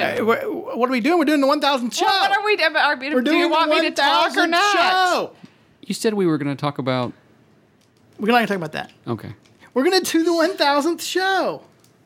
What are we doing? We're doing the 1,000th show. What are we doing? We're doing Do you want the me to talk or 1,000th not? show. You said we were going to talk about... We're not going to talk about that. Okay. We're going to do the 1,000th show.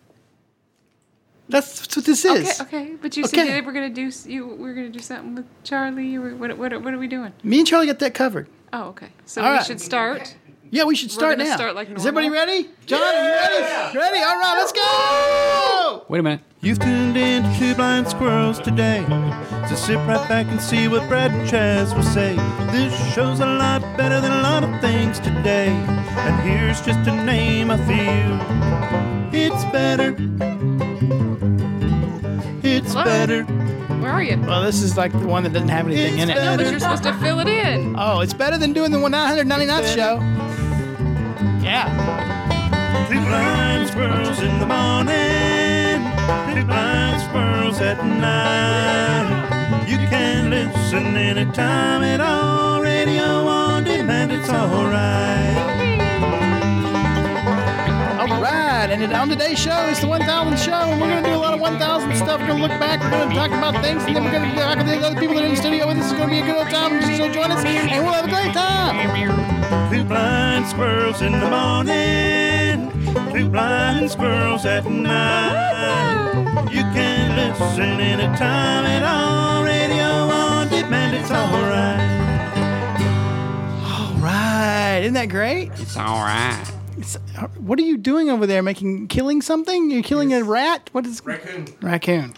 That's what this is. Okay. But you said that we're gonna do something with Charlie. Or what are we doing? Me and Charlie got that covered. Oh, okay. So All we right. should start. Yeah, we should start gonna now. start like Is everybody normal? ready? John, are you ready? Ready? All right, let's go. Wait a minute. You've tuned in to Two Blind Squirrels today. So sit right back and see what Brad and Chaz will say. This show's a lot better than a lot of things today. And here's just to name a few. It's better. It's Hello? better. Where are you? Well, this is like the one that doesn't have anything in it. No, but you're supposed to fill it in. Oh, it's better than doing the 999th show. Yeah. Two blind squirrels in the morning. Two blind squirrels at night. You can listen anytime at all. Radio on demand, it's alright. All right, and on today's show is the 1,000th show, and we're going to do a lot of 1,000 stuff. We're going to look back, we're going to talk about things, and then we're going to talk to the other people that are in the studio with us. It's going to be a good old time. So join us, and we'll have a great time. Two blind squirrels in the morning. Two blind squirrels at night. You can listen anytime at all. Radio on demand, it's alright. All right, isn't that great? It's all right. What are you doing over there? Killing something? You're killing a rat? What is Raccoon.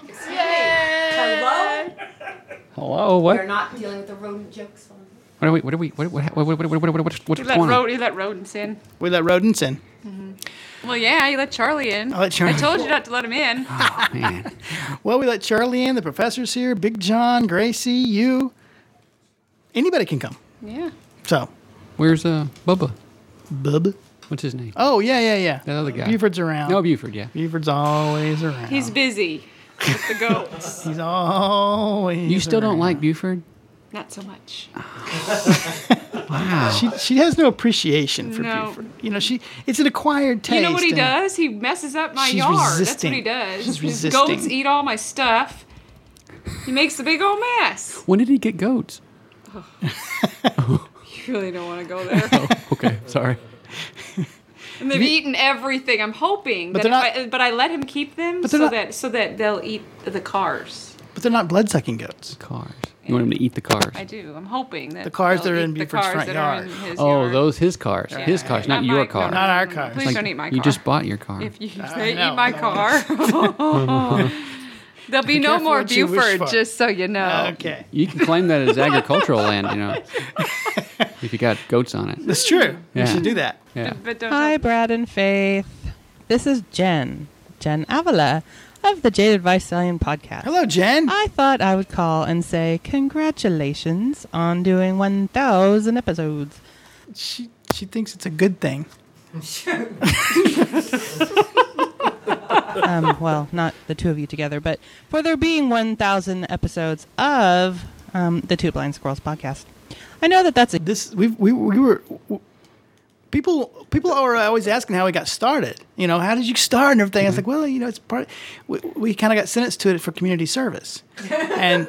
Hello? Hello, what? We're not dealing with the rodent jokes. What's going on? You let rodents in. We let rodents in. Well, yeah, you let Charlie in. I let Charlie- I told you not to let him in. Oh, man. Well, we let Charlie in. The professor's here. Big John, Gracie, you. Anybody can come. Yeah. So, Where's Bubba? Bub. What's his name? Oh, yeah. That other guy. Buford's around. No, Buford, yeah. Buford's always around. He's busy with the goats. He's always You still don't around. like Buford? Not so much. Wow. She has no appreciation for No. Buford. You know, it's an acquired taste. You know what he and does? He messes up my She's yard. resisting. That's what he does. She's His resisting. goats eat all my stuff. He makes a big old mess. When did he get goats? You really don't want to go there. Okay, sorry. And they've eaten everything. I'm hoping, But that they're if but I let him keep them But they're so not- that they'll eat the cars. But they're not blood-sucking goats. Cars. You want him to eat the cars? I do. I'm hoping that The cars they'll that are in eat the Buford's cars front that are yard. in his Oh, yard. those his cars. Yeah. His cars, not your my- car. Not our cars. Please don't eat my car. You just bought your car. If I they know. eat my car, there'll be no careful more what you wish Buford. for. Just so you know. Okay. You can claim that as agricultural land, you know, if you got goats on it. That's true. Yeah. We should do that. Yeah. But don't Hi, tell- Brad and Faith. This is Jen Avila of the Jaded Vicelian podcast. Hello, Jen. I thought I would call and say congratulations on doing 1,000 episodes. She thinks it's a good thing. Well, not the two of you together, but for there being 1,000 episodes of the Two Blind Squirrels podcast. I know that that's a We were people are always asking how we got started. You know, how did you start and everything? I was like, well, you know, it's part. We kind of got sentenced to it for community service, and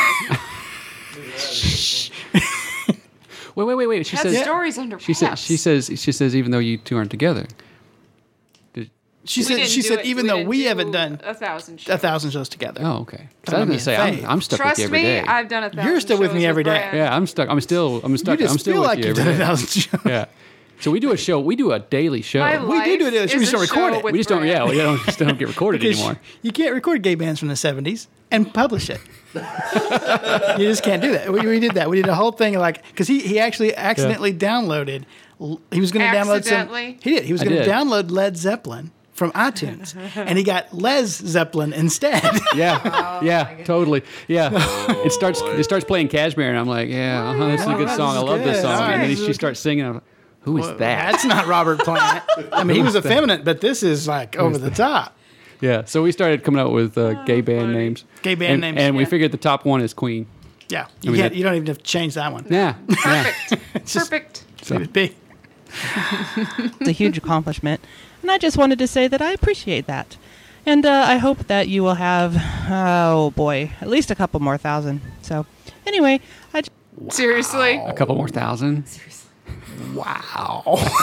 Wait. She That says. story's under She wraps. says. Even though you two aren't together. she We said didn't she do said it- even though didn't we do haven't done 1,000 shows. 1,000 shows together. Oh, okay. So Talking I was gonna about say being I'm stuck Trust with you every me, day. I've done 1,000. You're still with me shows every day. Brad. Yeah, I'm stuck. I'm stuck. You just I'm still feel with like you you've every done day. 1,000 shows. Yeah. So we do a show. We do a daily show. My We do do life this. We is just don't a record show it. with We just don't. Brad. Yeah, we just don't get recorded Because anymore. you can't record gay bands from the 70s and publish it. You just can't do that. We did that. We did a whole thing because he actually accidentally downloaded. He was going to download some. Accidentally? He did. He was I going to did. download Led Zeppelin from iTunes, and he got Les Zeppelin instead. Yeah, totally. Yeah, it starts playing Cashmere, and I'm like, yeah, this is a good this song. I is love this good. song. All And right. then she starts singing. I'm like, who is that? That's not Robert Plant. I mean, he was effeminate, but this is like over the top. Yeah. So we started coming up with gay band names. Gay band names, and we yeah. figured the top one is Queen. Yeah, I mean, you don't even have to change that one. Yeah. Yeah. Perfect. Leave it be. It's a huge accomplishment, and I just wanted to say that I appreciate that. And I hope that you will have, oh boy, at least a couple more thousand. So anyway, Seriously? A couple more thousand. Seriously. Wow.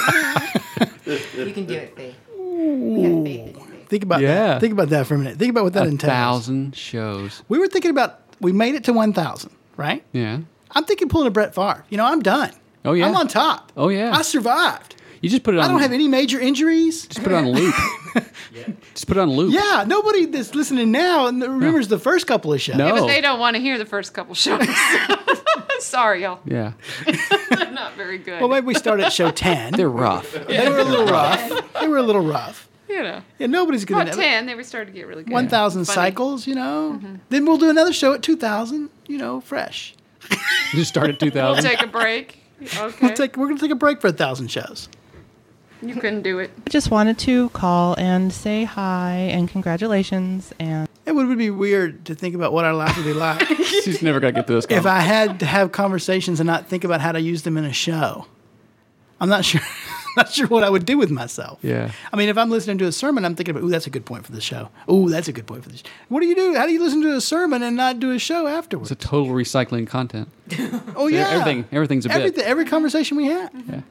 You can do it, Faith. We have faith in you, Faith. Think about Yeah. that. Think about that for a minute. Think about what that entails. 1,000 shows. We were thinking about, we made it to 1,000, right? Yeah. I'm thinking pulling a Brett Favre. I'm done. Oh, yeah. I'm on top. Oh, yeah. I survived. You just put it on. I don't have any major injuries. Just put it on loop. Just put it on loop. Yeah, nobody that's listening now remembers the first couple of shows. No. Yeah, but they don't want to hear the first couple shows. Sorry, y'all. Yeah. They're not very good. Well, maybe we start at show 10. They're rough. They were a little rough. They were a little rough. you know. Yeah, nobody's going About to 10, they were starting to get really good. 1,000 Funny. cycles, Then we'll do another show at 2,000, fresh. Just start at 2,000. We'll take a break. Okay. We're going to take a break for 1,000 shows. You couldn't do it. I just wanted to call and say hi and congratulations. And It would be weird to think about what our life would be like She's never going to get through this call. if I had to have conversations and not think about how to use them in a show. I'm not sure. Not sure what I would do with myself. Yeah. I mean, if I'm listening to a sermon, I'm thinking about, that's a good point for the show. Ooh, that's a good point for the show. What do you do? How do you listen to a sermon and not do a show afterwards? It's a total recycling content. Oh, yeah. Everything's a bit. Every conversation we have. Yeah.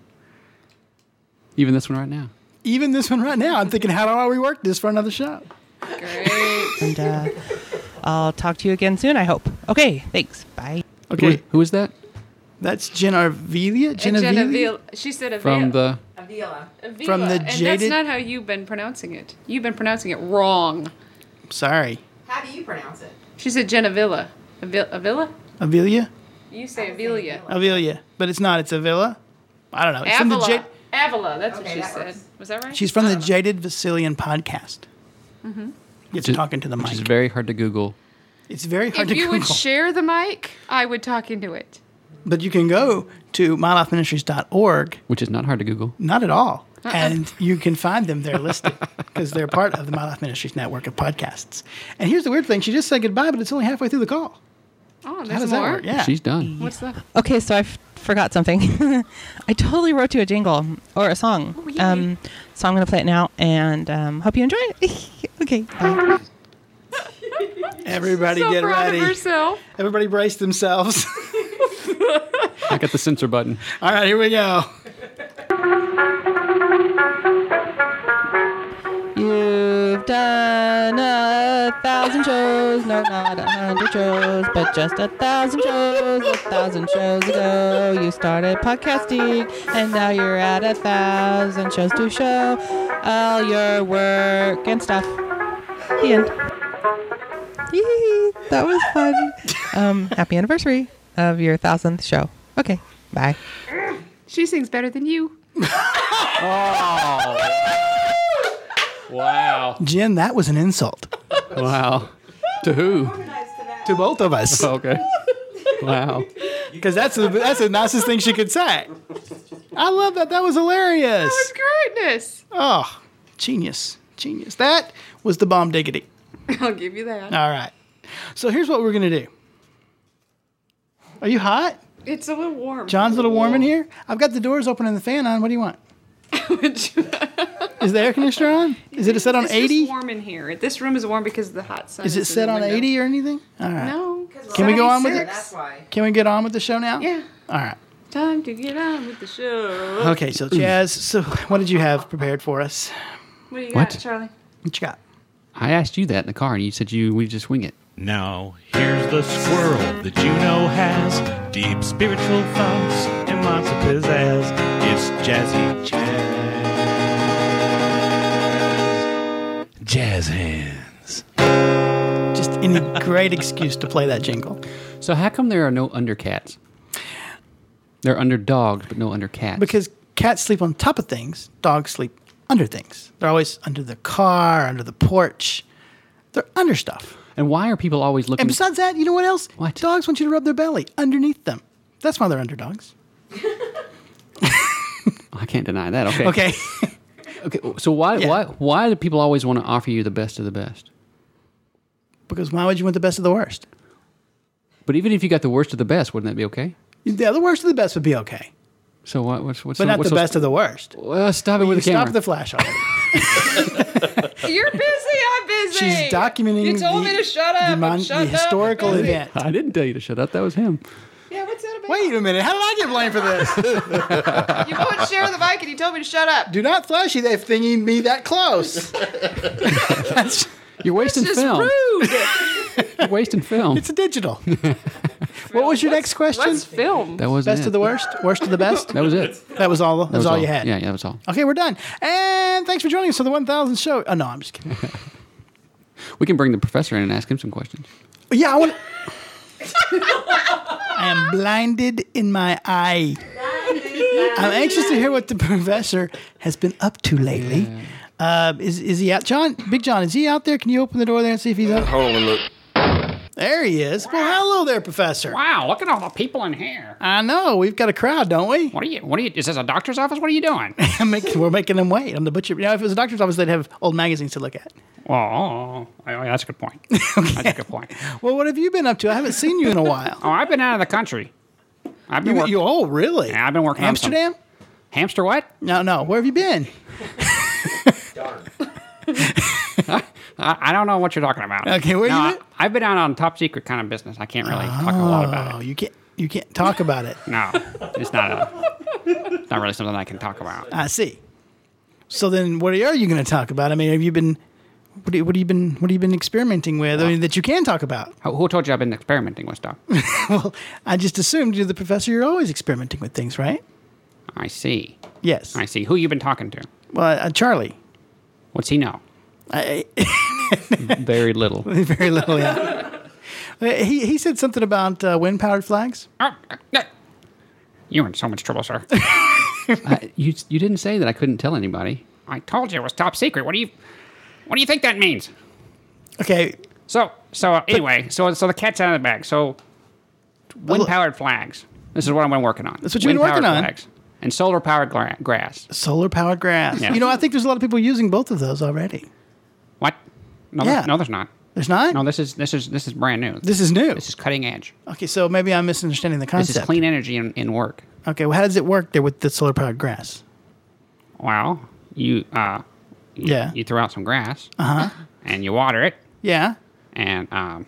Even this one right now. Even this one right now, I'm thinking, how do I rework this for another show? Great. and I'll talk to you again soon, I hope. Okay, thanks. Bye. Okay, Who is that? that's Genevieve. Genevieve. She said Avila. From the. Avila. Avila. from the and jaded- that's not how you've been pronouncing it. You've been pronouncing it wrong. Sorry. How do you pronounce it? She said Genevilla. Avila? Avilia? You say Avilia. Avilia. But it's not. It's Avila. I don't know. It's from the Avila. Avila, that's what Okay, she that said. works. Was that right? She's from the Jaded Vasilian podcast. Mm-hmm. It's talking to the Which is mic. very hard to Google. It's very hard If to you Google. would share the mic, I would talk into it. But you can go to mylifeministries.org. Which is not hard to Google. Not at all. And you can find them there listed because they're part of the My Life Ministries network of podcasts. And here's the weird thing. She just said goodbye, but it's only halfway through the call. Oh, How there's does more? that work? Yeah. She's done. What's that? Okay, so I forgot something. I totally wrote you a jingle or a song. Oh, yay. So I'm going to play it now and hope you enjoy it. Okay, bye. Everybody So get proud ready. of herself. Everybody brace themselves. I got the censor button. All right, here we go. You've done 1,000 shows, no, not 100 shows, but just 1,000 shows. 1,000 shows ago, you started podcasting, and now you're at 1,000 shows to show all your work and stuff. The end. Yee, that was fun. Happy anniversary of your 1,000th show. Okay, bye. She sings better than you. Wow. Jen, that was an insult Wow. To who? to both of us Okay. Wow. because that's the nicest thing she could say. I love that. That was hilarious. That's greatness. Oh, genius. Genius. That was the bomb diggity. I'll give you that. All right. So here's what we're going to do. Are you hot? It's a little warm. John's a little warm in here. I've got the doors open and the fan on. What do you want? Is the air conditioner on? Is it set on It's 80? just warm in here. This room is warm because of the hot sun. Is it in set the on window. 80 or anything? All right. No. Can we go on with it? That's why. Can we get on with the show now? Yeah. All right. Time to get on with the show. Okay, so Chaz, so what did you have prepared for us? What do you What? got, Charlie? What you got? I asked you that in the car, and you said we just wing it. Now, here's the squirrel that you know has deep spiritual thoughts and lots of pizzazz. It's Jazzy Jazz. Jazz hands. Just any great excuse to play that jingle. So how come there are no undercats? They're under dogs, but no under cats. Because cats sleep on top of things, dogs sleep under things. They're always under the car, under the porch. They're under stuff. And why are people always looking? And besides that, you know what else? What? Dogs want you to rub their belly underneath them. That's why they're underdogs. I can't deny that. Okay. Okay. Okay. So why Yeah. why do people always want to offer you the best of the best? Because why would you want the best of the worst? But even if you got the worst of the best, wouldn't that be okay? Yeah, the worst of the best would be okay. So what's But not the best of the worst. Well, stop it with You the camera. stop the flash already. You're busy. I'm busy. She's documenting You told me to shut up. the historical event. I didn't tell you to shut up. That was him. Yeah, what's that about? Wait a minute. How did I get blamed for this? You won't share the mic, and you told me to shut up. Do not flashy that thingy me that close. That's, You're wasting This is film. rude. You're wasting film. it's a digital. What was your next question? Let's film. That was Best it. of the worst? Worst of the best? That was it. That was all. That was all you had. Yeah, that was all. Okay, we're done. And thanks for joining us for the 1000 show. Oh, no, I'm just kidding. We can bring the professor in and ask him some questions. Yeah, I want. I am blinded in my eye. I'm anxious to hear what the professor has been up to lately. Is he out? John, Big John, is he out there? Can you open the door there and see if he's out? Hold on, look. There he is. Well, hello there, Professor. Wow, look at all the people in here. I know. We've got a crowd, don't we? What are you, is this a doctor's office? What are you doing? We're making them wait. I'm the butcher. You know, if it was a doctor's office, they'd have old magazines to look at. Oh, that's a good point. That's a good point. Well, what have you been up to? I haven't seen you in a while. Oh, I've been out of the country. I've been working. Oh, really? Yeah, I've been working on some- Amsterdam? Hamster what? No. Where have you been? I don't know what you're talking about. Okay, where no, you been? I've been out on top secret kind of business. I can't really talk a lot about Oh, it. you can't talk about it. No, it's not really something I can talk about. I see. So then, what are you going to talk about? I mean, have you been? What have you been experimenting with? I mean, that you can talk about. Who told you I've been experimenting with stuff? Well, I just assumed you're the professor. You're always experimenting with things, right? I see. Yes. I see. Who you been talking to? Well, Charlie. What's he know? Very little. Very little. Yeah. He said something about wind powered flags. You're in so much trouble, sir. You didn't say that I couldn't tell anybody. I told you it was top secret. What do you think that means? Okay. So anyway, so the cat's out of the bag. So wind powered flags. This is what I've been working on. That's what you've been working on. Flags and solar powered grass. Solar powered grass. Yeah. You know, I think there's a lot of people using both of those already. What? No, Yeah. no, there's not. There's not? No, this is brand new. This is new. This is cutting edge. Okay, so maybe I'm misunderstanding the This concept. is clean energy in work. Okay, well, how does it work there with the solar powered grass? Well, you Yeah. you throw out some grass, and you water it, Yeah. and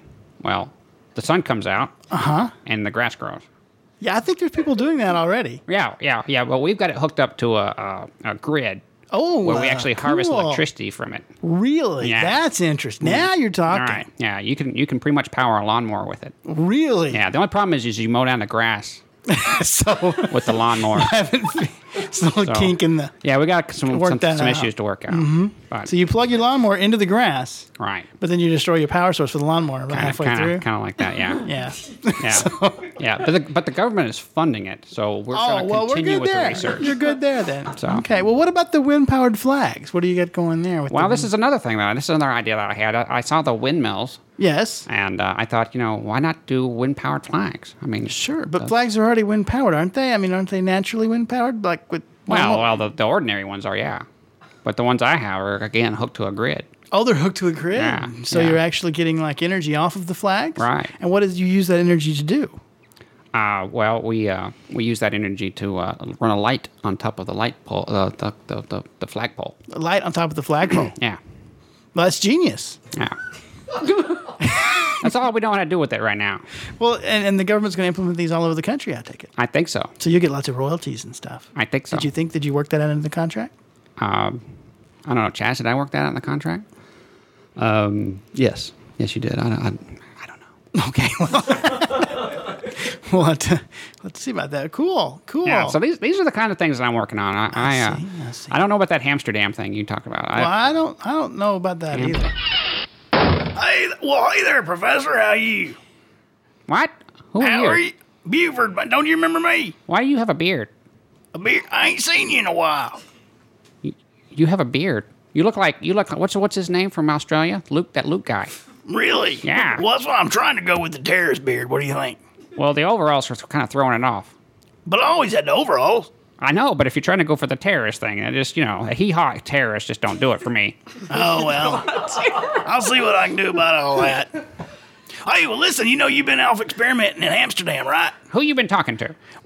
the sun comes out, and the grass grows. Yeah, I think there's people doing that already. Yeah. Well, we've got it hooked up to a grid Oh, where we actually harvest cool. electricity from it. Really? Yeah. That's interesting. Now you're All talking. right. Yeah, you can pretty much power a lawnmower with it. Really? Yeah. The only problem is you mow down the grass So with the lawnmower. it's a little So- kink in the. Yeah, we got some Work that out. issues to work out. Mm-hmm. But, So you plug your lawnmower into the grass, right. but then you destroy your power source for the lawnmower about halfway through. Kind of like that. Yeah. Yeah. Yeah. Yeah. But the government is funding it, so we're Oh, going to well, we're continue good with there. the research. You're good there then. So- Okay. Well, what about the wind-powered flags? What do you got going there? With Well, the this is another thing, though. This is another idea that I had. I saw the windmills, Yes. and I thought, why not do wind-powered flags? I mean, Sure, but flags are already wind-powered, aren't they? I mean, aren't they naturally wind-powered? Like with well, the ordinary ones are, yeah. But the ones I have are, again, hooked to a grid. Oh, they're hooked to a grid. Yeah, So yeah. you're actually getting like energy off of the flags. Right. And what did you use that energy to do? Well, we use that energy to run a light on top of the light pole, the flagpole. A light on top of the flagpole. Yeah, Well, that's genius. yeah. That's all we don't want to do with it right now. Well, and the government's going to implement these all over the country, I take it. I think so. So you get lots of royalties and stuff. I think so. Did you work that out into the contract? I don't know, Chaz, did I work that out in the contract? Yes, you did. I don't know. Okay. Well, let's see about that. Cool. Yeah. So these are the kind of things that I'm working on. I see. don't know about that Amsterdam thing you talked about. Well, I don't know about that Am- either. Hey there, Professor. How you? What? Who are you? Buford, but don't you remember me? Why do you have a beard? I ain't seen you in a while. You have a beard. You look like what's his name from Australia? That Luke guy. Really? Yeah. Well, that's why I'm trying to go with the terrorist beard. What do you think? Well, the overalls are kind of throwing it off. But I always had the overalls. I know, but if you're trying to go for the terrorist thing, it just a hee-haw terrorist just don't do it for me. Oh, well. I'll see what I can do about all that. Hey, well, listen, you've been off experimenting in Amsterdam, right? Who you been talking to? Well,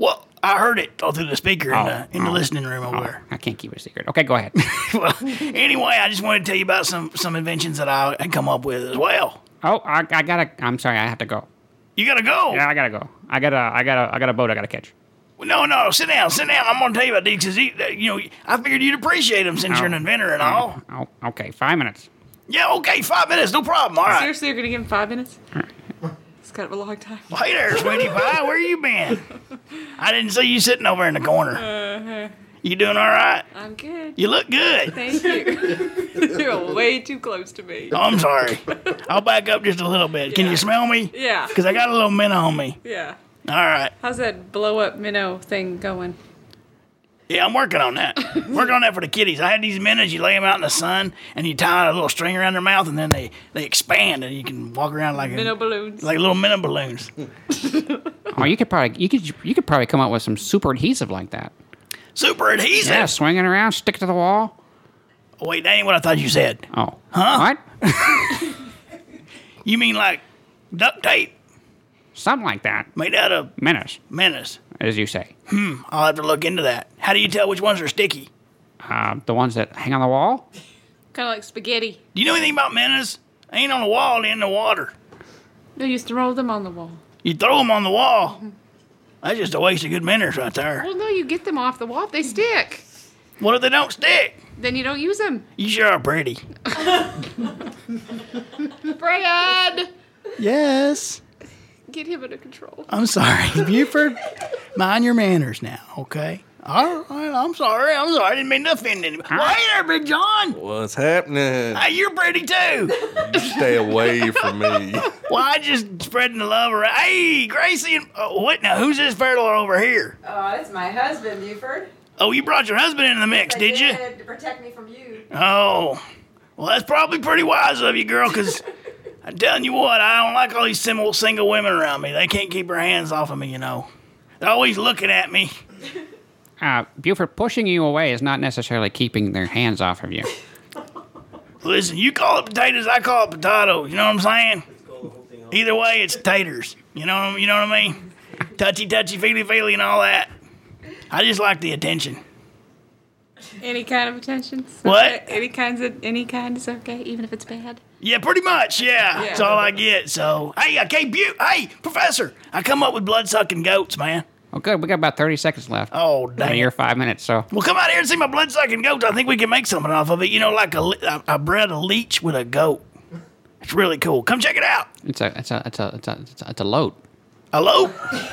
I heard it all through the speaker in the listening room over there. I can't keep it a secret. Okay, go ahead. Well, anyway, I just wanted to tell you about some inventions that I had come up with as well. Oh, I'm sorry, I have to go. You gotta go. Yeah, I gotta go. I got a boat I gotta catch. No, sit down. I'm gonna tell you about these because I figured you'd appreciate them since you're an inventor and all. Oh, okay, 5 minutes. Yeah, okay, 5 minutes, no problem. All right. Seriously, you're gonna give him 5 minutes? It's kind of a long time. Well, hey there, sweetie pie. Where you been? I didn't see you sitting over in the corner. You doing all right? I'm good. You look good. Thank you. You're way too close to me. Oh, I'm sorry. I'll back up just a little bit. Can you smell me? Yeah. Because I got a little mint on me. Yeah. All right. How's that blow up minnow thing going? Yeah, I'm working on that. Working on that for the kitties. I had these minnows. You lay them out in the sun, and you tie a little string around their mouth, and then they expand, and you can walk around like Minnow balloons. like little minnow balloons. Oh, you could probably come up with some super adhesive like that. Super adhesive. Yeah, swing it around, stick it to the wall. Oh, wait, that ain't what I thought you said. Oh. Huh? What? You mean like duct tape Something like that. made out of Menace, minnows? as you say. I'll have to look into that. How do you tell which ones are sticky? The ones that hang on the wall? Kind of like spaghetti. Do you know anything about minnows? They ain't on the wall, they're in the water. They used to roll them on the wall. You throw them on the wall. That's just a waste of good minnows right there. Well, no, you get them off the wall. If they stick, What if they don't stick? then you don't use them. You sure are pretty. Brad! Yes. Get him under control. I'm sorry. Buford, mind your manners now, okay? All right, I'm sorry. I didn't mean to offend anybody. Well, hey there, Big John. What's happening? Hey, you're pretty too. Stay away from me. Well, I just spreading the love around. Hey, Gracie and wait now, who's this fella over here? Oh, it's my husband, Buford. Oh, you brought your husband into the mix, did you? To protect me from you. Oh, well, that's probably pretty wise of you, girl, because I'm telling you what, I don't like all these single women around me. They can't keep their hands off of me, you know. They're always looking at me. Buford, pushing you away is not necessarily keeping their hands off of you. Listen, you call it potatoes, I call it potatoes. You know what I'm saying? Either way, it's taters. You know what I mean? Touchy, feely, and all that. I just like the attention. Any kind of attention? What? Any kind is okay, even if it's bad. Yeah, pretty much, yeah. That's all I get, so. Hey, Professor, I come up with blood-sucking goats, man. Oh, good. We got about 30 seconds left. Oh, In dang. your 5 minutes, so. Well, come out here and see my blood-sucking goats. I think we can make something off of it. You know, like I bred a leech with a goat. It's really cool. Come check it out. It's a load. A lope?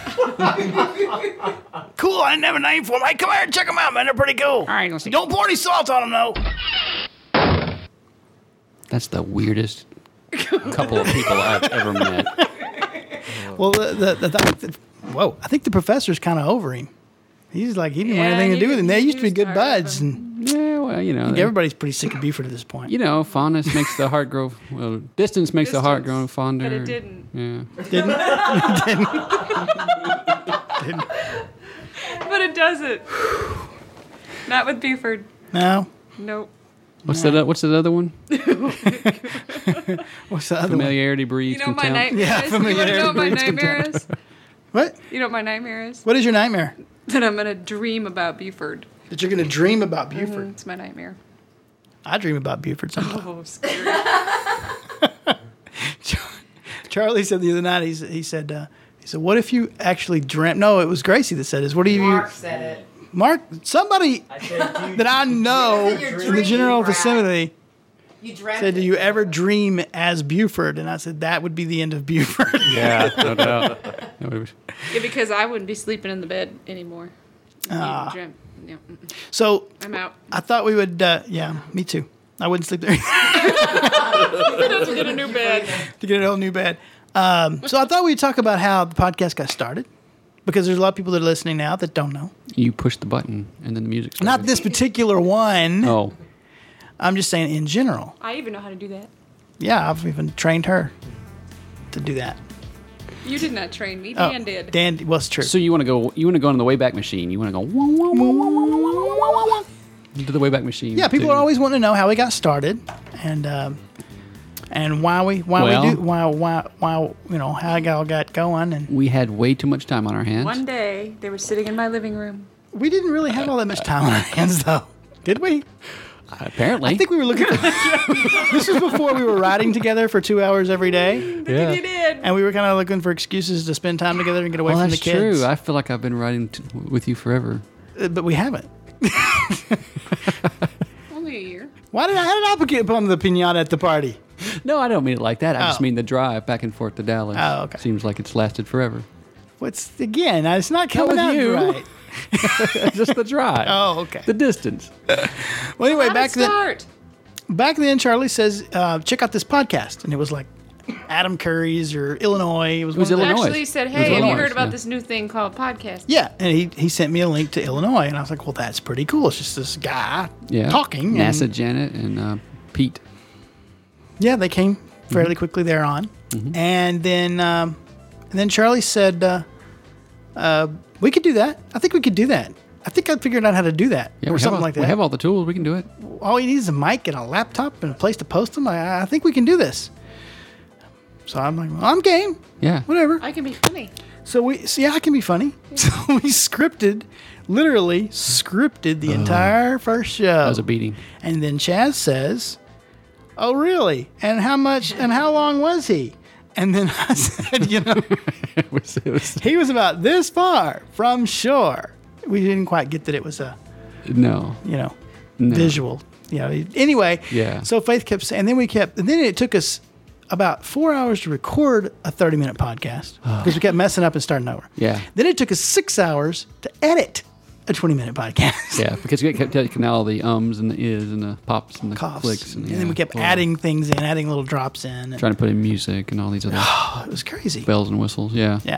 Cool, I didn't have a name for them. Hey, come here and check them out, man. They're pretty cool. All right, let's see. Don't pour any salt on them, though. That's the weirdest couple of people I've ever met. Well, whoa, I think the professor's kind of over him. He's like, he didn't want anything to do with him. They used to be good buds, and Yeah, well, you I know. think everybody's pretty sick of Buford at this point. You know, fondness makes the heart grow. Well, distance makes the heart grow fonder. But it didn't. Yeah. Didn't? But it doesn't. Not with Buford. No. Nope. What's that? What's that other one? What's the other one? Familiarity breeds You know what my contempt. nightmare Yeah, is? You want to familiarity know what my breeds nightmare contempt. is? What? You know what my nightmare is? What is your nightmare? That I'm going to dream about Buford. That you're going to dream about Buford. It's my nightmare. I dream about Buford sometimes. Oh, scary. Charlie said the other night, he said, what if you actually dreamt? No, it was Gracie that said this. What do you? Mark said it. Mark, somebody that I know This is your in the dream, general Brad. vicinity You dreamt said, it. do you ever dream as Buford? And I said, that would be the end of Buford. Yeah, no doubt. Yeah, because I wouldn't be sleeping in the bed anymore. You dream. Yeah, So I'm out. I thought we would, yeah, me too. I wouldn't sleep there To get a new bed. to get a whole new bed. So I thought we'd talk about how the podcast got started, because there's a lot of people that are listening now that don't know. You push the button and then the music started. Not this particular one. Oh, I'm just saying in general. I even know how to do that. Yeah, I've even trained her to do that. You did not train me. Oh, Dan did. Dan, well, it's true. so you want to go? You want to go on the Wayback Machine? You want to go wah, wah, wah, wah, wah, wah, wah, wah, wah, into the Wayback Machine? Yeah, people to- are always wanting to know how we got started, and and why you know how it all got going, and We had way too much time on our hands. One day, they were sitting in my living room. we didn't really have all that much time on our hands, though, did we? Apparently. I think we were looking for. This was before we were riding together for 2 hours every day, yeah. You did. and we were kind of looking for excuses to spend time together and get away Well, from the that's kids. true. I feel like I've been riding with you forever. But we haven't. Only a year. How did I get upon the pinata at the party? No, I don't mean it like that. I just Oh. mean the drive back and forth to Dallas. Oh, okay. Seems like it's lasted forever. It's not coming was out you. right. Just the drive. Oh, okay. The distance. Well, anyway, How did it start? back then, Charlie says, check out this podcast. And it was like Adam Curry's or Illinois. It was one of those- Illinois. Actually said, It was hey, have you Illinois, heard about yeah. this new thing called podcast? Yeah, and he sent me a link to Illinois. And I was like, well, that's pretty cool. It's just this guy Yeah. talking. NASA, And, Janet, and Pete. yeah, they came fairly quickly thereon. And then Charlie said, we could do that. I think we could do that. I think I figured out how to do that. Yeah, or we something have all, like that. We have all the tools. We can do it. All he needs is a mic and a laptop and a place to post them. I think we can do this. So I'm like, well, I'm game. Yeah. Whatever. I can be funny. So I can be funny. So we literally scripted the entire first show. That was a beating. And then Chaz says, "Oh, really? And how long was he?" And then I said, it was he was about this far from shore. We didn't quite get that it was a, no. No. visual. Anyway. Yeah. So Faith kept saying, and then it took us about 4 hours to record a 30-minute podcast because we kept messing up and starting over. Yeah. Then it took us 6 hours to edit a 20-minute podcast. Yeah, because we kept taking all the ums and the is and the pops and the Coughs. clicks. And then we kept adding things in, adding little drops in. And, Trying to put in music and all these other it was crazy. bells and whistles. Yeah. Yeah.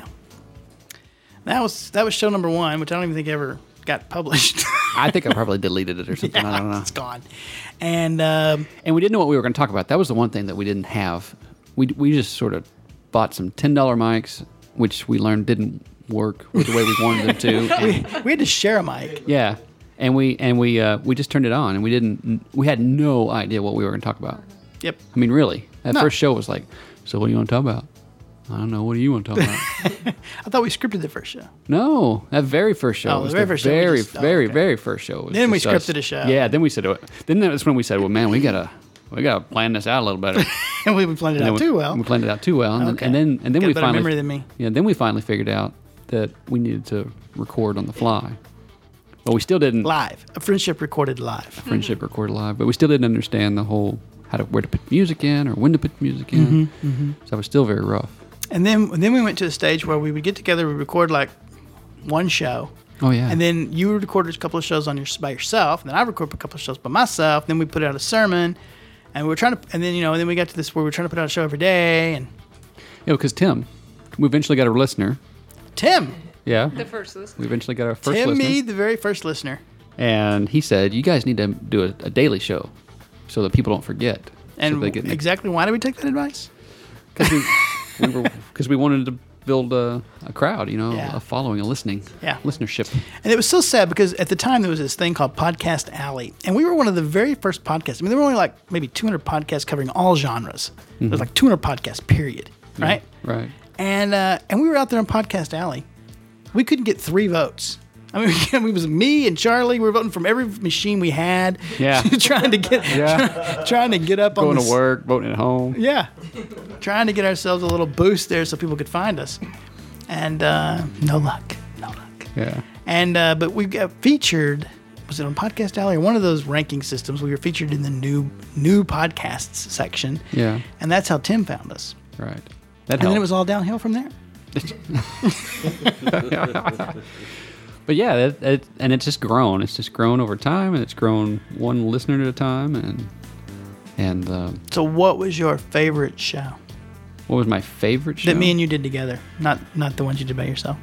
That was show number 1, which I don't even think ever got published. I think I probably deleted it or something. Yeah, I don't know. it's gone. And And we didn't know what we were going to talk about. That was the one thing that we didn't have. We just sort of bought some $10 mics, which we learned didn't work with the way we wanted them to. And, we had to share a mic. yeah, and we just turned it on, and we had no idea what we were going to talk about. Yep. I mean, really, that No. first show was like, so what do you want to talk about? I don't know. What do you want to talk about? I thought we scripted the first show. No, that very first show Oh, the was very the first show we very, just- oh, very, okay. very first show. Was Then we just us. scripted a show. Yeah, then we said, then that's when we said, well, man, we gotta plan this out a little better. And we planned it out too well. We planned it out too well, and Okay. then Got we better finally memory than me. Yeah, then we finally figured out that we needed to record on the fly. But we still didn't Live. A friendship recorded live. friendship record live. But we still didn't understand the whole where to put music in or when to put music in. So it was still very rough. And then we went to the stage where we would get together, we'd record like one show. Oh yeah. And then you would record a couple of shows by yourself, and then I record a couple of shows by myself. Then we put out a sermon, and we were trying to, and then we got to this where we were trying to put out a show every day. And because Tim, we eventually got a listener. Tim, Yeah. The first listener. We eventually got our first Tim listener. Mead, the very first listener. And he said, you guys need to do a daily show so that people don't forget. And so they get exactly why did we take that advice? because we wanted to build a crowd, Yeah. a following, a listenership. And it was so sad because at the time there was this thing called Podcast Alley, and we were one of the very first podcasts. I mean, there were only like maybe 200 podcasts covering all genres. There was like 200 podcasts, period. Right? Right. And we were out there on Podcast Alley. We couldn't get 3 votes. I mean, it was me and Charlie. We were voting from every machine we had. Yeah. trying to get up on Going this, to work, voting at home. Yeah. Trying to get ourselves a little boost there so people could find us. And no luck. Yeah. And but we got featured. Was it on Podcast Alley or one of those ranking systems? We were featured in the new podcasts section. Yeah. And that's how Tim found us. Right. And then it was all downhill from there. But yeah, and it's just grown. It's just grown over time, and it's grown one listener at a time. And So what was your favorite show what was my favorite show? that me and you did together? Not the ones you did by yourself.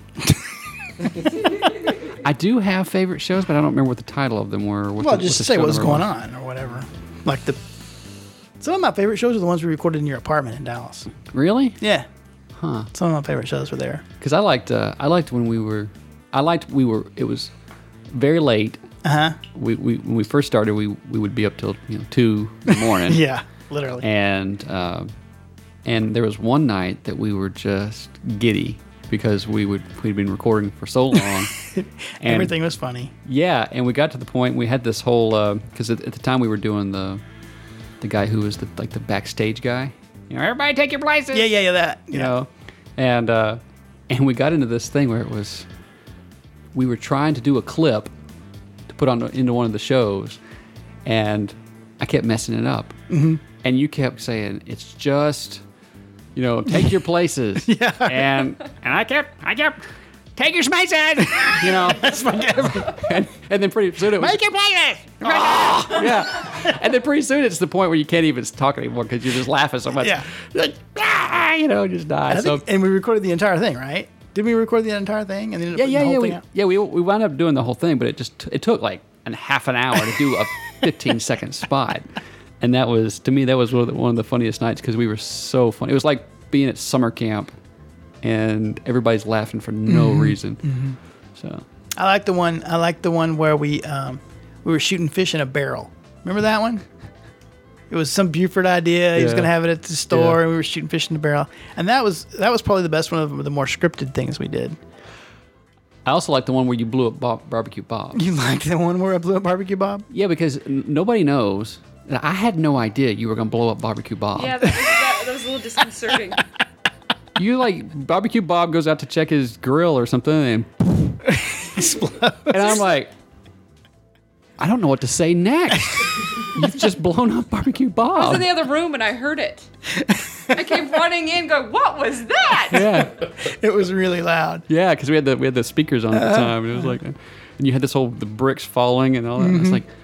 I do have favorite shows, but I don't remember what the title of them were. Well, just say what was going on or whatever. Like some of my favorite shows are the ones we recorded in your apartment in Dallas. Really? Yeah. Huh. Some of my favorite shows were there. Because I liked when we were. It was very late. Uh huh. When we first started, we would be up till 2 in the morning. Yeah. Literally. And there was one night that we were just giddy because we'd been recording for so long. And Everything was funny. Yeah, and we got to the point we had this whole because at the time we were doing the guy who was the backstage guy. You know, everybody take your places. Yeah, that. You know, and we got into this thing where we were trying to do a clip to put into one of the shows, and I kept messing it up. Mm-hmm. And you kept saying it's just, you know, take your places. Yeah. And I kept take your spaces. You know, That's my and then pretty soon it was Make your places. yeah. And then pretty soon it's the point where you can't even talk anymore because you're just laughing so much. Yeah. Like, you know, just die. And we recorded the entire thing, right? Did we record the entire thing? And then putting the whole thing out? We wound up doing the whole thing, but it took like half an hour to do a 15-second spot. And that was, to me, one of the funniest nights because we were so funny. It was like being at summer camp and everybody's laughing for no reason. Mm-hmm. So I like the one where we were shooting fish in a barrel. Remember that one? It was some Buford idea. He was going to have it at the store, and we were shooting fish in a barrel. And that was probably the best one of the more scripted things we did. I also like the one where you blew up Barbecue Bob. You liked the one where I blew up Barbecue Bob? Yeah, because nobody knows. I had no idea you were going to blow up Barbecue Bob. Yeah, that was a little disconcerting. You Barbecue Bob goes out to check his grill or something and explodes. And I'm like, I don't know what to say next. You've just blown up Barbecue Bob. I was in the other room and I heard it. I came running in going, what was that? Yeah. It was really loud. Yeah, because we had the speakers on at the time. And it was like, and you had the bricks falling and all that. Mm-hmm. And it's like,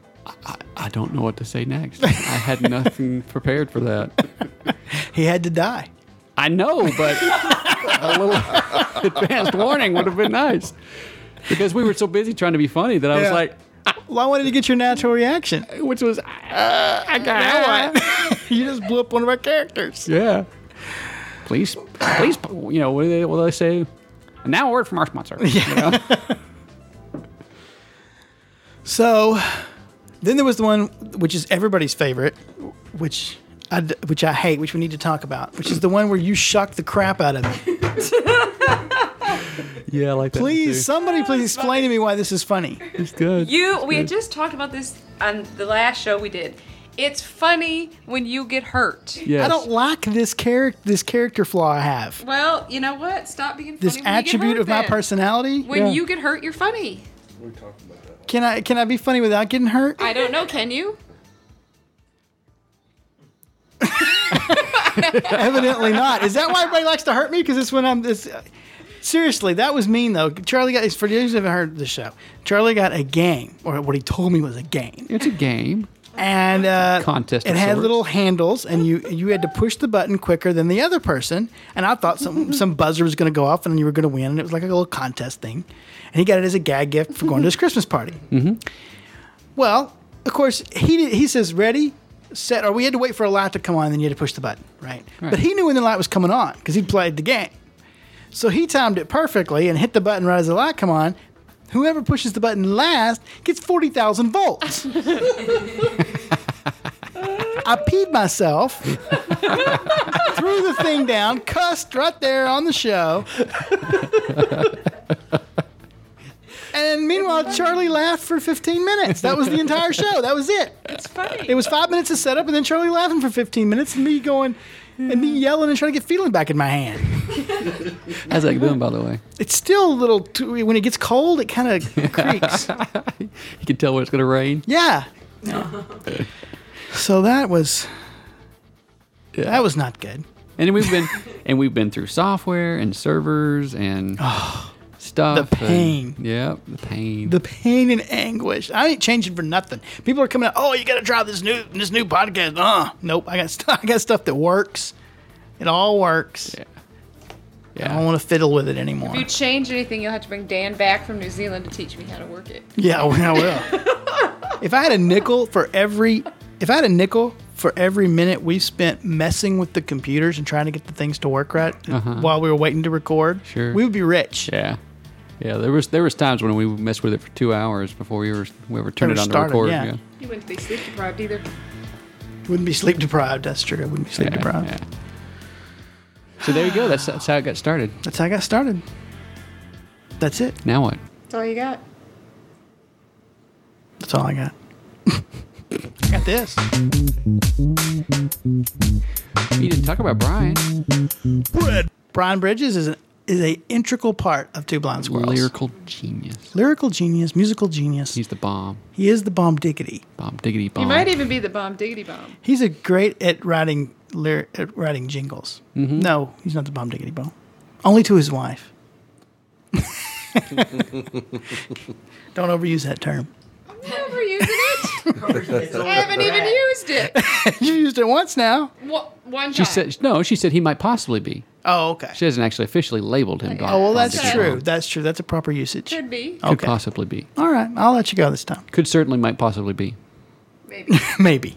I don't know what to say next. I had nothing prepared for that. He had to die. I know, but a little advanced warning would have been nice. Because we were so busy trying to be funny that I was like... Well, I wanted to get your natural reaction. Which was, I got it. You just blew up one of our characters. Yeah. Please, you know, what do they say? Now a word from our sponsor. Yeah. You know? So, then there was the one which is everybody's favorite, which I hate, which we need to talk about, which is the one where you shocked the crap out of me. Yeah, I like that. Please, somebody please explain to me why this is funny. It's good. We had just talked about this on the last show we did. It's funny when you get hurt. Yes. I don't like this character flaw I have. Well, you know what? Stop being funny. This when attribute you get hurt, of my then. personality. When you get hurt, you're funny. We talked about that. Can I be funny without getting hurt? I don't know. Can you? Evidently not. Is that why everybody likes to hurt me? Because it's when I'm this. Seriously, that was mean though. Charlie got, for those who haven't heard the show, Charlie got a game, or what he told me was a game. It's a game. And contest. It had little handles, and you had to push the button quicker than the other person. And I thought some buzzer was going to go off, and you were going to win. And it was like a little contest thing. And he got it as a gag gift for going to his Christmas party. Mm-hmm. Well, of course, he says ready, set, or we had to wait for a light to come on, and then you had to push the button, right? But he knew when the light was coming on because he'd played the game. So he timed it perfectly and hit the button right as the light come on. Whoever pushes the button last gets 40,000 volts. I peed myself, threw the thing down, cussed right there on the show. And meanwhile, Charlie laughed for 15 minutes. That was the entire show. That was it. It's funny. It was 5 minutes of setup, and then Charlie laughing for 15 minutes, and me going, and me yelling and trying to get feeling back in my hand. How's that doing, by the way? It's still a little, when it gets cold, it kind of creaks. You can tell when it's going to rain. Yeah. So that was not good. And we've been through software and servers and stuff. The pain. The pain. The pain and anguish. I ain't changing for nothing. People are coming out, oh, you got to try this new podcast. Nope. I got stuff that works. It all works. Yeah. I don't want to fiddle with it anymore. If you change anything, you'll have to bring Dan back from New Zealand to teach me how to work it. Yeah, I will. If I had a nickel for every minute we spent messing with the computers and trying to get the things to work right while we were waiting to record, sure, we would be rich. Yeah. Yeah, there was times when we messed with it for 2 hours before we ever turned it on to record. Yeah. You wouldn't be sleep deprived either. Wouldn't be sleep deprived. That's true. I wouldn't be sleep deprived. Yeah. So there you go. That's how it got started. That's how I got started. That's it. Now what? That's all you got. That's all I got. I got this. You didn't talk about Brian. Brian Bridges is a integral part of Two Blind Squirrels. Lyrical genius. Lyrical genius, musical genius. He's the bomb. He is the bomb diggity. Bomb diggity bomb. You might even be the bomb diggity bomb. He's a great at writing jingles. Mm-hmm. No, he's not the bomb diggity bomb. Only to his wife. Don't overuse that term. I'm not overusing it. I haven't even used it. You used it once now. One time. She said he might possibly be. Oh, okay. She hasn't actually officially labeled him. Oh, well, that's Diggity true. Bomb. That's true. That's a proper usage. Could be. Could Okay. possibly be. All right. I'll let you go this time. Could certainly might possibly be. Maybe. Maybe.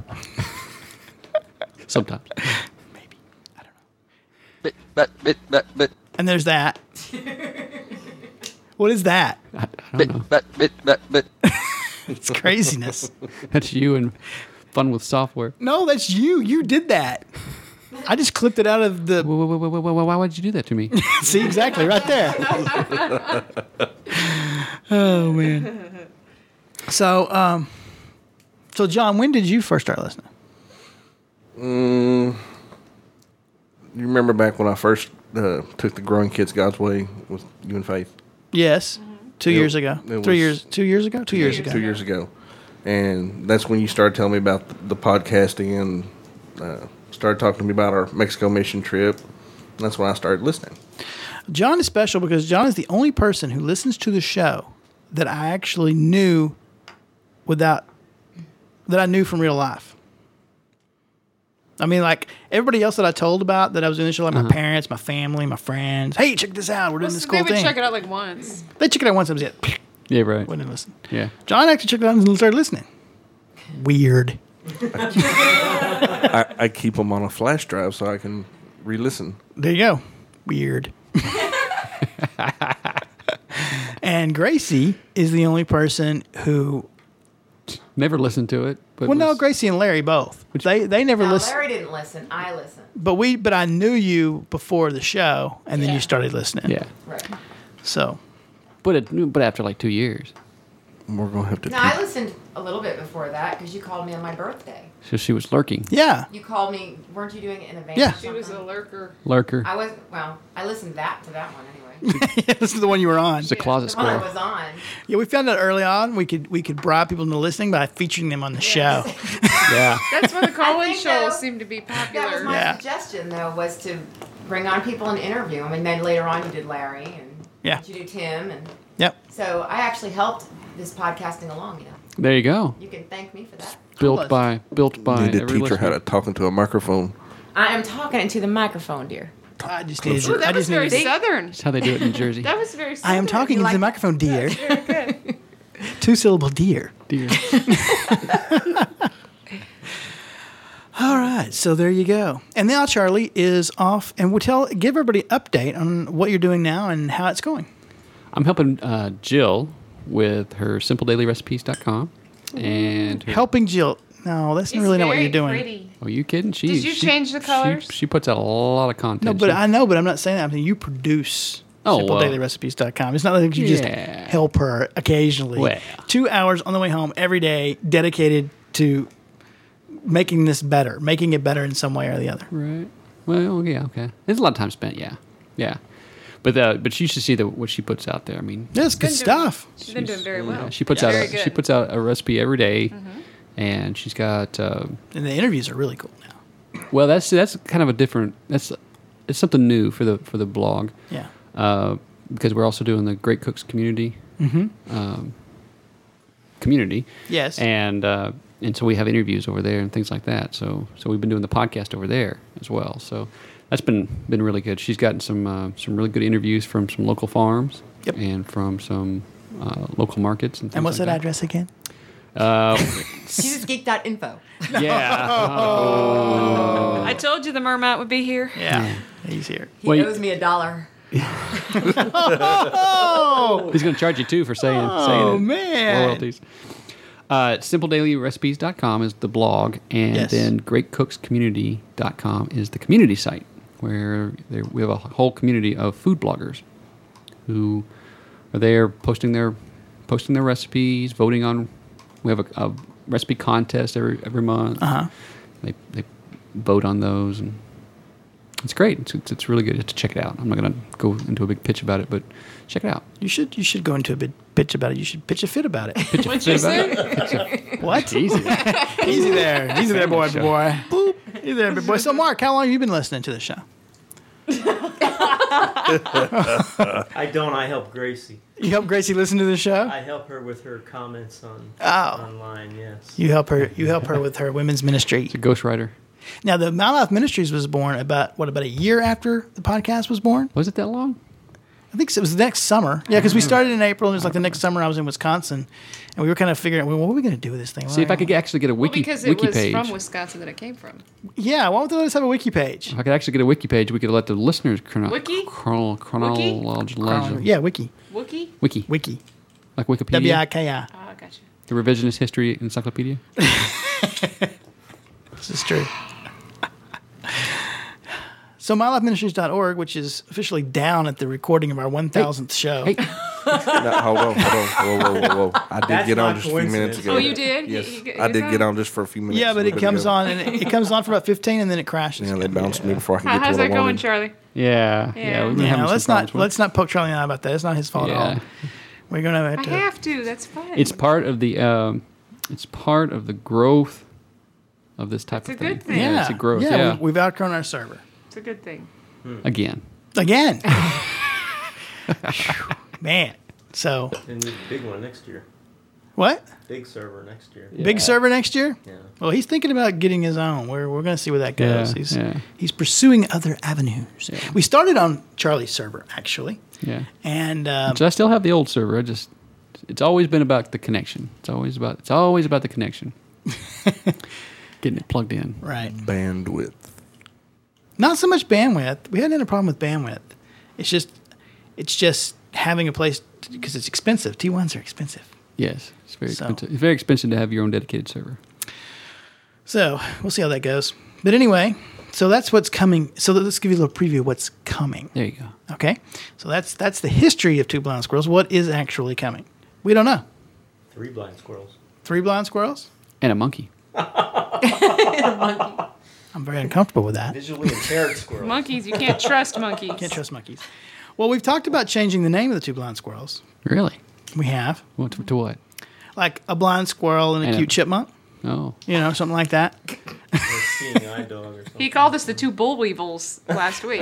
Sometimes. Maybe. I don't know. But. And there's that. What is that? I don't know. But. It's craziness. That's you and fun with software. No, that's you. You did that. I just clipped it out of the. Why would you do that to me? See, exactly, right there. Oh man. So, John, when did you first start listening? You remember back when I first took the Growing Kids God's Way with you and Faith? Yes, 2 years ago. it 3 was- years. 2 years ago. 2 years ago. 2 years ago. And that's when you started telling me about the podcasting and started talking to me about our Mexico mission trip. And that's when I started listening. John is special because John is the only person who listens to the show that I actually knew that I knew from real life. I mean, like everybody else that I told about that I was doing the show, like my parents, my family, my friends. Hey, check this out. We're doing this cool They would thing. check it out like once. They check it out once. I was like, Yeah, right. wouldn't listen. Yeah. John actually checked it out and started listening. Weird. I keep them on a flash drive so I can re-listen. There you go. Weird. And Gracie is the only person who. Never listened to it. But Well, no, Gracie and Larry both. They never No, listened. Larry didn't listen. I listened. But I knew you before the show, and then you started listening. Yeah. Right. So But after like 2 years. We're going to have to No, I listened a little bit before that because you called me on my birthday. So she was lurking. yeah, You called me. Weren't you doing it in advance? Yeah. or She was a something? lurker. Lurker. I was. Well, I listened to that one anyway. this is the one you were on. It's a closet The one I squirrel. was on. Yeah, we found out early on we could bribe people into listening by featuring them on the show. Yeah. That's when the call-in think, shows though, seem to be That was popular. my Yeah. suggestion, though, was to bring on people and interview them. And then later on, you did Larry and Yeah. you do Tim, and Yep. so I actually helped this podcasting along. There you go. You can thank me for that. Built by need to every teach her how to listener. talk into a microphone. I am talking into the microphone, dear. I just needed. Ooh, I that was just very needed. southern. That's how they do it in Jersey. That was very southern. I am talking into the microphone, dear. Very good. 2-syllable dear. Dear. All right, so there you go. And now Charlie is off, and we'll give everybody an update on what you're doing now and how it's going. I'm helping Jill with her simpledailyrecipes.com and her, Helping Jill. No, that's It's really not what very you're doing. Pretty. Oh, you kidding? She, Did you change the colors? She puts out a lot of content. No, but She- I know, but I'm not saying that. I'm saying you produce Oh, well. SimpleDailyRecipes.com. It's not like you just Yeah. help her occasionally. Well. 2 hours on the way home every day dedicated to making this better, making it better in some way or the other. Right. Well, yeah, okay. There's a lot of time spent, yeah. Yeah. But you should see what she puts out there. I mean, That's good stuff. She's been doing very well. yeah, she puts Very out good. she puts out a recipe every day, and she's got And the interviews are really cool now. well, that's kind of a different it's something new for the blog. Yeah. Because we're also doing the Great Cooks community. Community. Yes. And so we have interviews over there and things like that. So we've been doing the podcast over there as well. So that's been really good. She's gotten some really good interviews from some local farms. Yep. And from some local markets and things And what's like that address again? She's geek.info. Yeah. I told you the mermat would be here. Yeah. He's here. He Well, owes me $1. Oh, He's going to charge you too for saying oh it. man. Royalties. SimpleDailyRecipes.com is the blog, and Yes. then GreatCooksCommunity.com is the community site where we have a whole community of food bloggers who are there posting their recipes, voting on. We have a recipe contest every month. They vote on those, and it's great. It's really good. You have to check it out. I'm not going to go into a big pitch about it, but check it out. You should go into a big pitch about it. You should pitch a fit about it. What'd you say? What? Easy. Easy there, boy. Boop. Easy there, big boy. So, Mark, how long have you been listening to the show? I don't. I help Gracie. You help Gracie listen to the show. I help her with her comments on online. Yes. You help her. You help her with her women's ministry. It's a ghostwriter. Now, the Mount Life Ministries was born about a year after the podcast was born? Was it that long? I think it was the next summer. Yeah, because we started in April, and it was like the next summer I was in Wisconsin, and we were kind of figuring out, well, what are we going to do with this thing? See if I could actually get a wiki Because it wiki was page. from Wisconsin that it came from. Yeah, why don't they let us have a wiki page? If I could actually get a wiki page, we could let the listeners Wiki? chronology. Yeah, wiki. Wookie? Wiki. Like Wikipedia. WIKI. Oh, I gotcha. The revisionist history encyclopedia. This is true. So mylifeministries.org, which is officially down at the recording of our 1,000th show. Hey. No, hold on. Whoa. I did That's get on not just a few minutes coincidence. ago. Oh, you did? Yes, He I did was get on? on just for a few minutes. Yeah, but a it little comes bit ago. on, and it comes on for about 15, and then it crashes. Yeah, they bounced me before I can get How's to what that I going, wanted. Charlie? Yeah. Yeah. We've been Yeah, having let's some not problems with let's not poke Charlie and I about that. It's not his fault at all. Yeah. We're gonna have I to. have to. That's fun. It's part of the growth of this type It's a of thing. good thing. Yeah, It's a growth. Yeah, Yeah. we've outgrown our server It's a good thing. Again. again. Man, so And the big one next year. what? Big server next year. Big server next year? Yeah. Well, he's thinking about getting his own. We're going to see where that goes. Yeah. He's pursuing other avenues. Yeah. We started on Charlie's server actually, Yeah. and So I still have the old server. It's always been about the connection. It's always about the connection. Getting it plugged in. right. Bandwidth. Not so much bandwidth. We hadn't had a problem with bandwidth. It's just having a place because it's expensive. T1s are expensive. Yes. It's very So- expensive. It's very expensive to have your own dedicated server. So we'll see how that goes. But anyway, so that's what's coming. So let's give you a little preview of what's coming. There you go. Okay. So that's the history of Two Blind Squirrels. What is actually coming? We don't know. 3 blind squirrels. 3 blind squirrels? And a monkey. I'm very uncomfortable with that. Visually impaired squirrels. Monkeys, you can't trust monkeys. Can't trust monkeys. Well, we've talked about changing the name of the Two Blind Squirrels. Really? We have. What to what? Like a blind squirrel and a And a- cute chipmunk. Oh. You know, something like that. Or seeing eye dog or something. He called us the 2 bull weevils last week.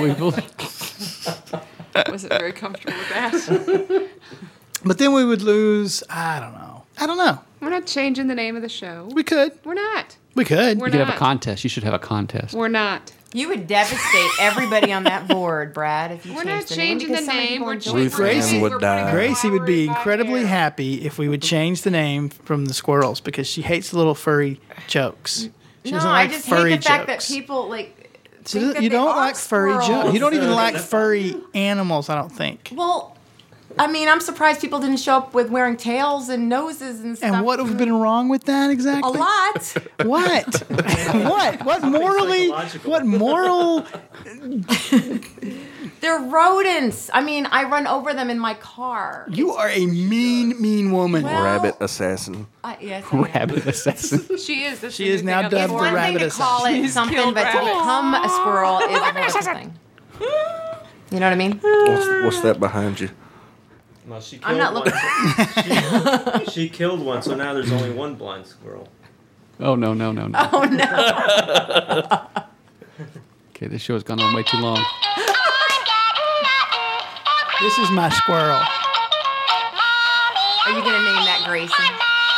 Wasn't very comfortable with that. But then we would lose, I don't know. We're not changing the name of the show. We could. We're not. We could. We're You could have a not. contest. You should have a contest. We're not. You would devastate everybody on that board, Brad, if you We're changed not the name. changing the because so many name. people We're enjoy changing it. Gracie we're would putting die. the Gracie would be flowers back incredibly there. happy if we would change the name from the squirrels because she hates little furry jokes. She No, doesn't I like just furry hate the fact jokes. that people like. So think that you they don't are like furry jokes. squirrels. You don't even like furry animals, I don't think. Well, I mean, I'm surprised people didn't show up with wearing tails and noses and stuff. And what would have been wrong with that A exactly? lot. What? What morally? Psychological. What moral? They're rodents. I mean, I run over them in my car. You are a mean woman. Well, Rabbit assassin. Yes, I am. Rabbit assassin. She is. That's She the is new now thing of dubbed It's the one rabbit thing to call it She's something, killed but to rabbits. become a squirrel is a whole different thing. You know what I mean? What's that behind you? Well, she I'm killed not one. She killed one, so now there's only one blind squirrel. Oh, no. Oh no! Okay, this show has gone on way too long. This is my squirrel. Are you gonna name that Gracie?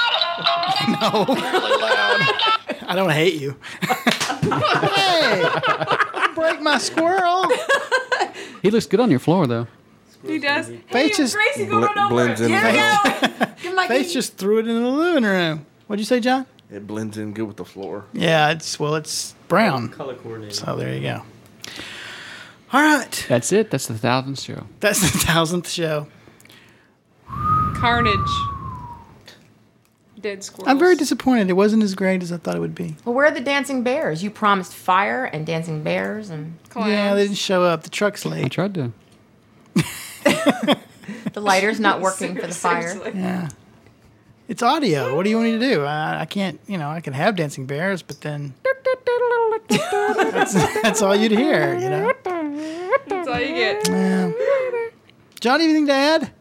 I don't hate you. Hey, don't break my squirrel. He looks good on your floor, though. He does. Face just Gracie, go run over blends it. in. Here we go. Give my Face just threw it in the living room. What'd you say, John? It blends in good with the floor. Yeah, it's brown. Color coordinated. So there you go. All right, That's it. That's the 1000th show. that's the 1000th show. Carnage. Dead squirrels. I'm very disappointed. It wasn't as great as I thought it would be. Well, where are the dancing bears? You promised fire and dancing bears and Clowns. Yeah, they didn't show up. The truck's I late. tried to. the lighter's not working for the fire. Seriously. Yeah. It's audio. What do you want me to do? I can't, I can have dancing bears, but then that's all you'd hear, That's all you get. Yeah. Johnny, anything to add?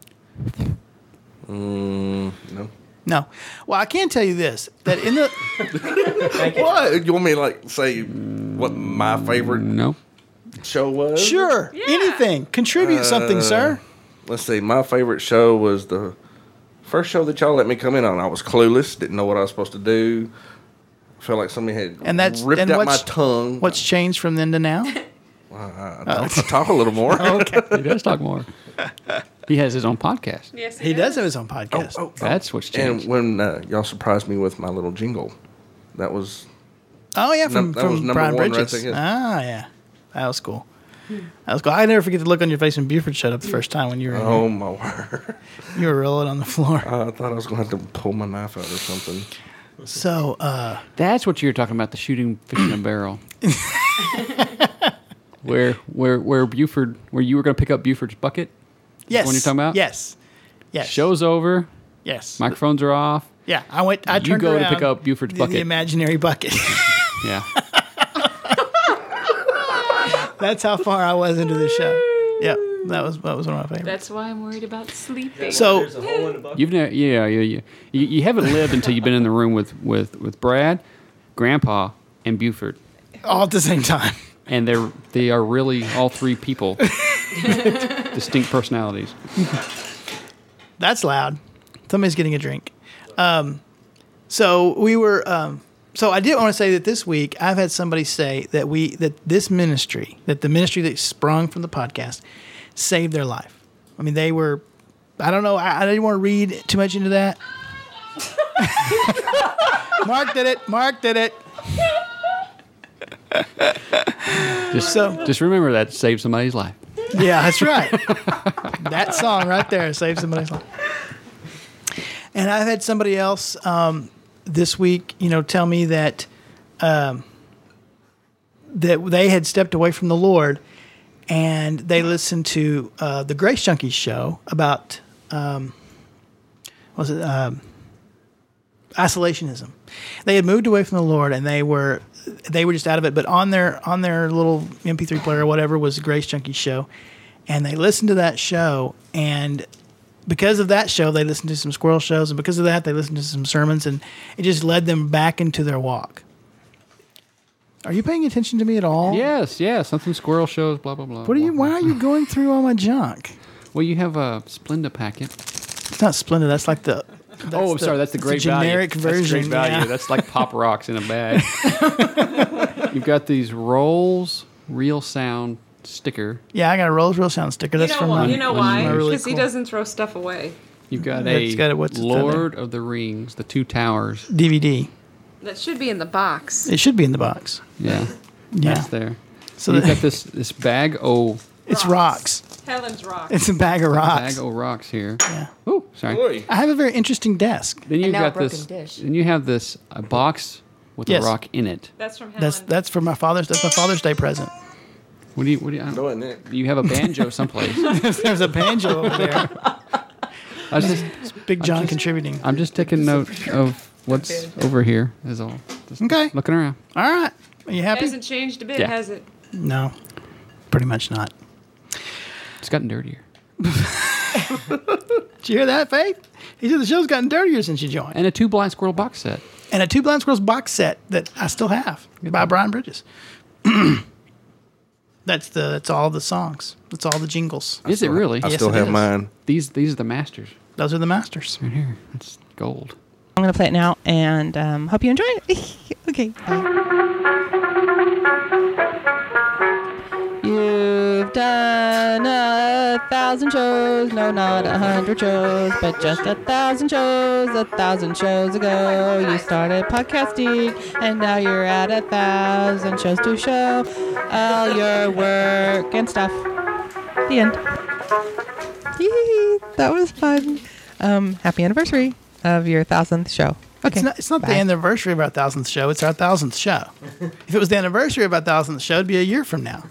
No. No. Well, I can tell you this, that in the... What? You want me to say what my favorite No. show was? Sure. Yeah. Anything. Contribute something, sir. Let's see. My favorite show was the first show that y'all let me come in on. I was clueless. Didn't know what I was supposed to do. Felt like somebody had ripped out my tongue. What's changed from then to now? I talk a little more. Okay. He does talk more. He has his own podcast. Yes, He does have his own podcast. That's what's changed. And when y'all surprised me with my little jingle, that was Oh, yeah, from that was number Brian one right Bridges. there, Ah, yeah. That was cool. That was cool. I never forget the look on your face when Buford showed up the first time when you were in oh here. my word. You were rolling on the floor. I thought I was going to have to pull my knife out or something. So, That's what you were talking about, the shooting fish in a barrel. where Buford, where you were going to pick up Buford's bucket? yes. What you're talking about? Yes. Yes. Show's over. Yes. Microphones are off. Yeah. I turned You go to around, pick up Buford's the bucket. imaginary bucket. Yeah. That's how far I was into the show. Yep. That was one of my favorites. That's why I'm worried about sleeping. So- There's a hole in the bucket. You've never, you haven't lived until you've been in the room with Brad, Grandpa, and Buford, All at the same time. and they are really all three people, distinct personalities. That's loud. Somebody's getting a drink. So we were. So I did want to say that this week I've had somebody say that the ministry that sprung from the podcast saved their life. I mean, they were. I don't know. I didn't want to read too much into that. Mark did it. Just remember that saved somebody's life. Yeah, that's right. That song right there saved somebody's life. And I've had somebody else this week, tell me that that they had stepped away from the Lord, and they listened to the Grace Junkies show about isolationism. They had moved away from the Lord, and they were just out of it. But on their little MP3 player or whatever was the Grace Junkies show, and they listened to that show, and because of that show, they listened to some squirrel shows, and because of that, they listened to some sermons, and it just led them back into their walk. Are you paying attention to me at all? Yes, something squirrel shows, blah blah blah. Why are you going through all my junk? Well, you have a Splenda packet. It's not Splenda. That's like the. That's the great generic value. version. That's great value. Yeah. That's like Pop Rocks in a bag. You've got these Rolls Real Sound sticker. Yeah, I got a Rolls Real Sound sticker. That's from my. You know why? my really Because he cool doesn't throw stuff away. You've got It's got what's it Lord of the Rings, the Two Towers. DVD. That should be in the box. It should be in the box. Yeah, Yeah. that's there. So You've the- got this bag o It's rocks. Helen's rock. It's a bag of rocks. bag o rocks here. Yeah. Oh, sorry. Boy. I have a very interesting desk. Then you've now a got broken this. dish. Then you have this a box with Yes. a rock in it. That's from Helen. That's for my father's. That's my Father's Day present. What do you? I don't- Go ahead, Nick. you have a banjo someplace. There's a banjo over there. I was just, It's Big John contributing. I'm just taking note of what's over here. Is all. Just Okay. Looking around. All right. Are you It happy? hasn't changed a bit, Yeah. has it? No. Pretty much not. It's gotten dirtier. Did you hear that, Faith? He said the show's gotten dirtier since you joined. And a 2 Blind Squirrel box set. And a Two Blind Squirrels box set that I still have by Brian Bridges. That's all the songs. That's all the jingles. Is it really? I Yes, still it have is. mine. These are the masters Those are the masters. right here. That's gold. I'm going to play it now and hope you enjoy it. Okay. You've done 1,000 shows, no, not 100 shows, but just 1,000 shows. 1,000 shows ago, you started podcasting, and now you're at 1,000 shows to show all your work and stuff. The end. Yee, that was fun. Happy anniversary of your 1,000th show. Okay. It's not the Bye. anniversary of our 1000th show. It's our 1000th show. If it was the anniversary of our 1000th show, it'd be a year from now.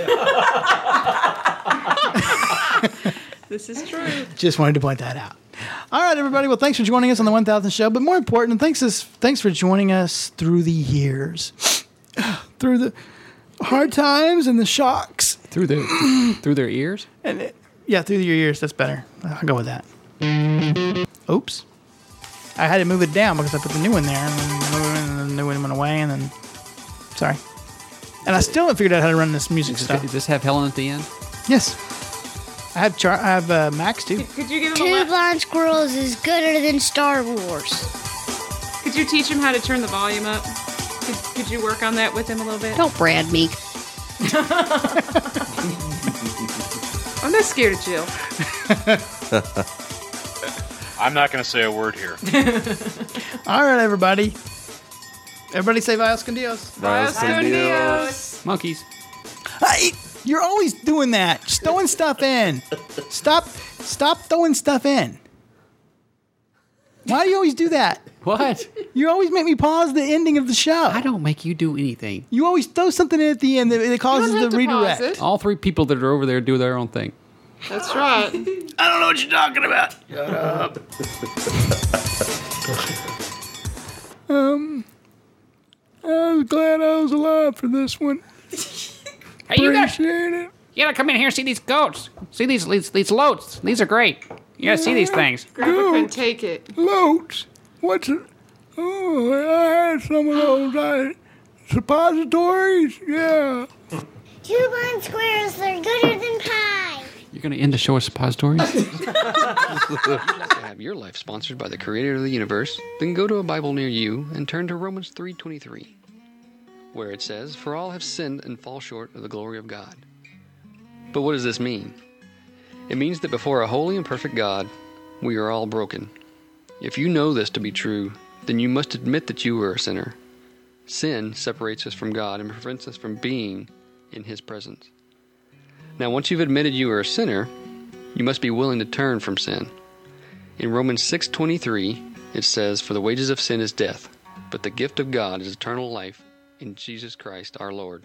This is true. Just wanted to point that out. All right, everybody. Well, thanks for joining us on the 1000th show. But more important, thanks for joining us through the years, through the hard times and the shocks. Through their ears? And through your ears. That's better. I'll go with that. Oops. I had to move it down because I put the new one there, and then the new one went away, and then... Sorry. And I still haven't figured out how to run this music stuff. Does this have Helen at the end? Yes. I have Max, too. Could you give him Two Blind Squirrels is gooder than Star Wars. Could you teach him how to turn the volume up? Could you work on that with him a little bit? Don't brand me. I'm not scared of Jill. I'm not going to say a word here. All right, everybody. Everybody say Vios con Dios. Vios con Dios. Monkeys. Hey, you're always doing that. Just throwing stuff in. Stop throwing stuff in. Why do you always do that? What? You always make me pause the ending of the show. I don't make you do anything. You always throw something in at the end that causes the redirect. All three people that are over there do their own thing. That's right. I don't know what you're talking about. Shut up. I was glad I was alive for this one. Hey, you guys. Appreciate it. You gotta come in here and see these goats. See these loats. These are great. You gotta see these things. Grandpa couldn't take it. Loads. What's it? Oh, I had some of those. Suppositories? Yeah. Two Blind Squirrels, they're gooder than pie. You're going to end the show with suppositories? If you'd like to have your life sponsored by the creator of the universe, then go to a Bible near you and turn to Romans 3:23, where it says, "For all have sinned and fall short of the glory of God." But what does this mean? It means that before a holy and perfect God, we are all broken. If you know this to be true, then you must admit that you are a sinner. Sin separates us from God and prevents us from being in His presence. Now, once you've admitted you are a sinner, you must be willing to turn from sin. In Romans 6:23, it says, "For the wages of sin is death, but the gift of God is eternal life in Jesus Christ our Lord."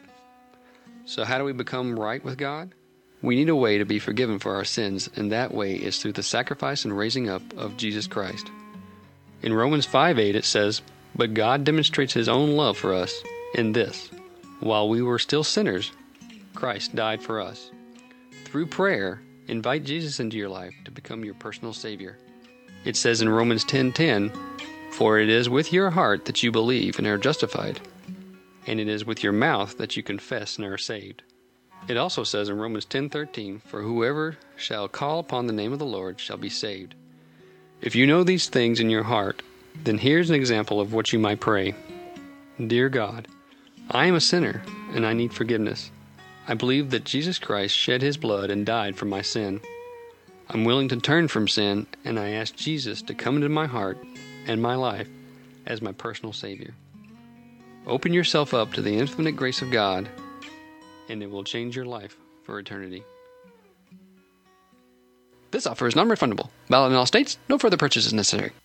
So how do we become right with God? We need a way to be forgiven for our sins, and that way is through the sacrifice and raising up of Jesus Christ. In Romans 5:8 it says, "But God demonstrates His own love for us in this: while we were still sinners, Christ died for us." Through prayer, invite Jesus into your life to become your personal Savior. It says in Romans 10:10, "For it is with your heart that you believe and are justified, and it is with your mouth that you confess and are saved." It also says in Romans 10:13, "For whoever shall call upon the name of the Lord shall be saved." If you know these things in your heart, then here's an example of what you might pray. Dear God, I am a sinner and I need forgiveness. I believe that Jesus Christ shed His blood and died for my sin. I'm willing to turn from sin, and I ask Jesus to come into my heart and my life as my personal Savior. Open yourself up to the infinite grace of God, and it will change your life for eternity. This offer is non-refundable. Valid in all states. No further purchase is necessary.